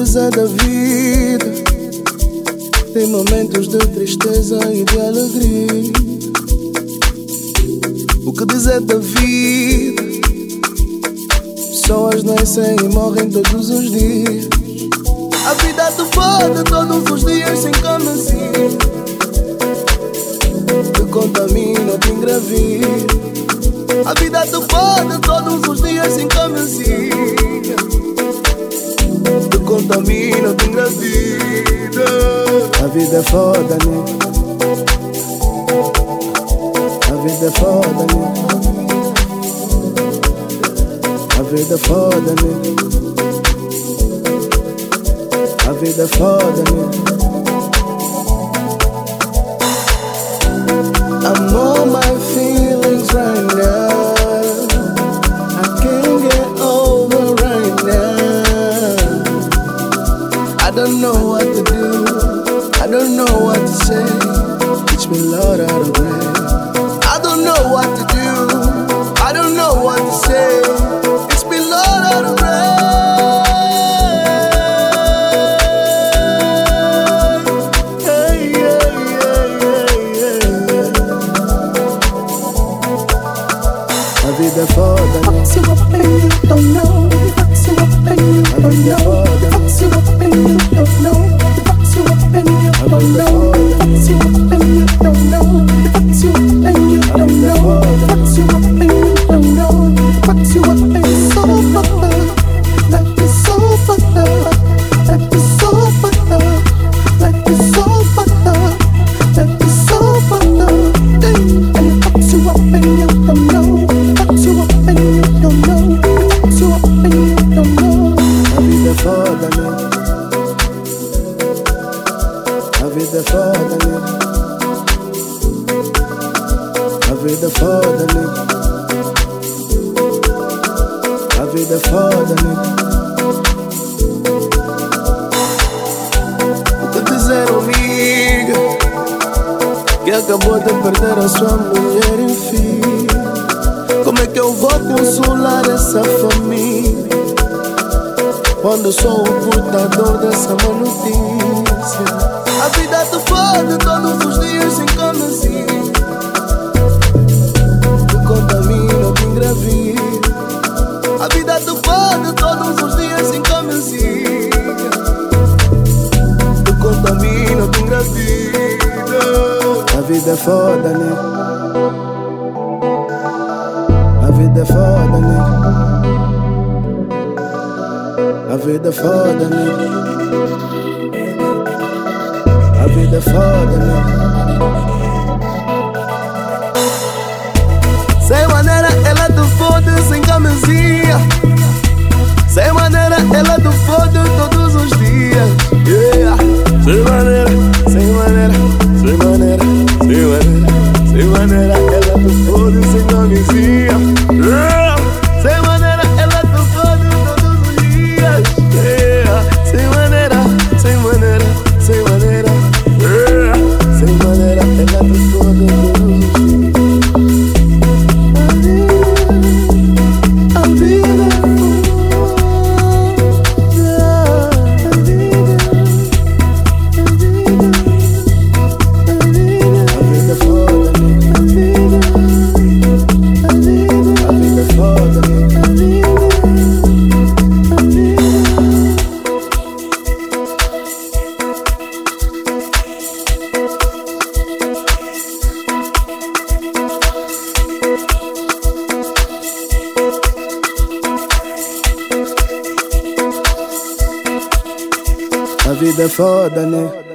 dizer da vida? Tem momentos de tristeza e de alegria. O que dizer da vida? Pessoas nascem e morrem todos os dias. A vida te fode todos os dias sem camisinha. Te contamina, te engravida. A vida te fode todos os dias sem camisinha. Te contamina, te engravida. A vida é foda, né? A vida é foda, né? A vida é foda, né? A vida é foda, né? I'm on my feelings right now. I can't get over right now. I don't know what to do. I don't know what to say. Teach me, Lord, how to pray. I don't know what to do. I don't know what to say. Teach me, Lord, how to pray. A vida é foda, né? Fucks you up and you don't know. Fucks you up and you don't know. Fucks you up and you don't know. Fucks you up and you don't know. Fucks you up and you don't know. Fucks you up and you don't know. Fucks you up and you don't know. Fucks you up and so fucked up. Life is so fucked up. Life is so fucked up. Life is so fucked up. Life is so fucked up. And it fucks you up and you don't know. Fucks you up and you don't know. Fucks you up and you don't know. A vida é foda, né? A vida é foda, né? A vida é foda, né? A vida é foda, né? O que dizer, amiga, que acabou de perder a sua mulher e filho? Como é que eu vou consolar essa família quando eu sou o portador dessa má notícia? A vida te fode todos os dias sem camisinha. Te contamina, te engravida. A vida te fode todos os dias sem camisinha. Te contamina, te engravida. A vida é foda, né? A vida é foda, né? A vida é foda, né? A vida é foda, né? Sem maneira ela te fode sem camisinha. Sem maneira ela te fode todos os dias. Yeah. Sem maneira, sem maneira, sem maneira, sem maneira, sem maneira ela te fode sem camisinha. Yeah. Sem maneira ela te fode todos os dias. Yeah. Sem maneira, sem maneira, sem maneira. Yeah. Sem maneira ela te fode todos os dias. A vida é foda, né?